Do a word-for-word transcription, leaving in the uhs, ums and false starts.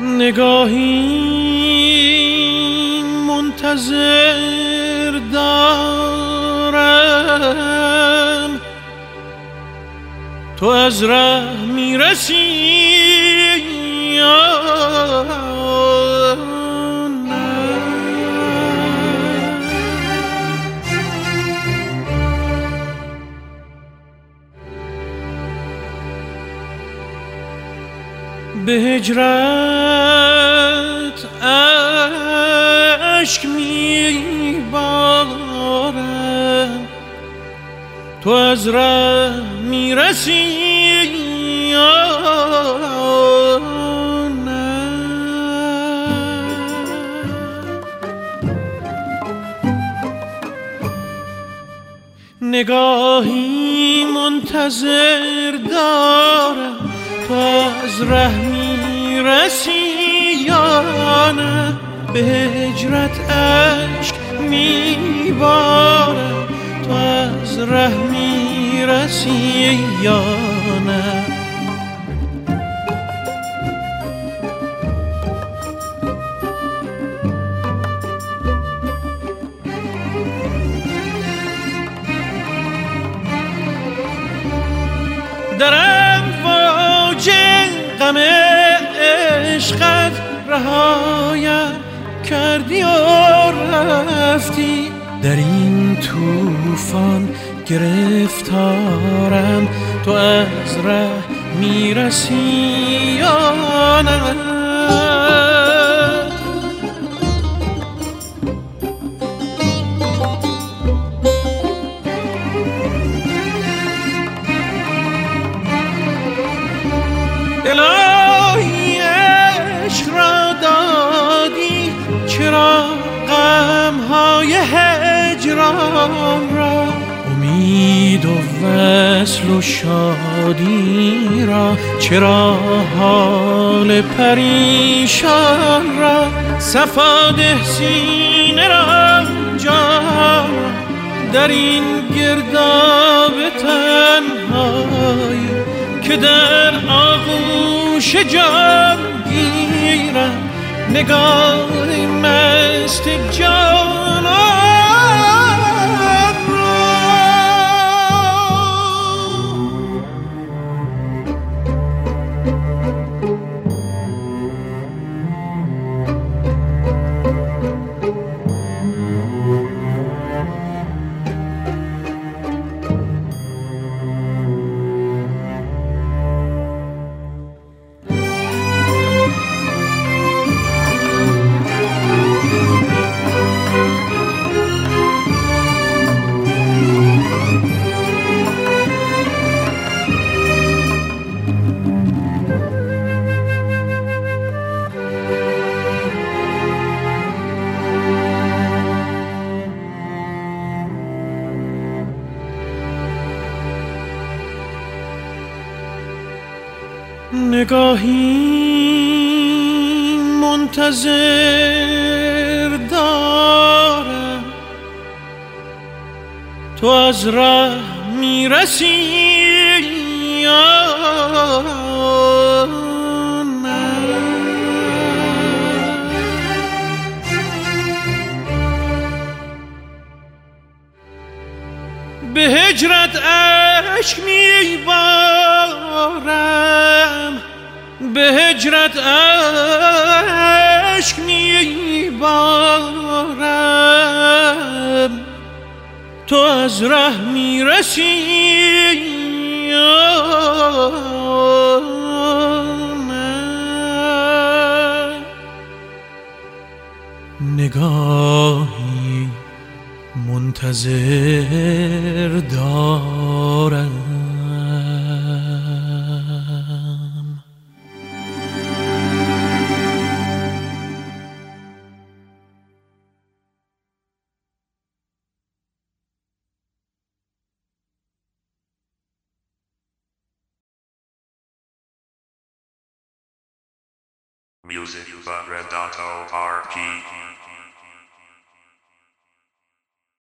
نگاهی منتظر دارم تو از ره میرسی یا نه. به هجرت اشک میبارم تو از ره میرسی یا نه. نگاهی منتظر دارم تو از ره میرسی یا نه. به هجرت اشک میبارم تو از ره میرسی یا نه. در امواج غم عشقت رهایم کردی و رفتی. در این طوفان گرفتارم تو از ره میرسی یا نه. الهی عشق را دادی چرا غمهای هجران را. امید و وصل و شادی را چرا حال پریشان را. صفا ده سینه را جان در این گرداب تنهایی که در آغوش جان گیرم نگاه مست جانان را. نگاهی منتظر دارم تو از ره میرسی یا نه. به هجرت اشک میبارم به هجرت اشک میبارم تو از ره میرسی یا نه. نگاهی منتظر دارم Music by Redato R P.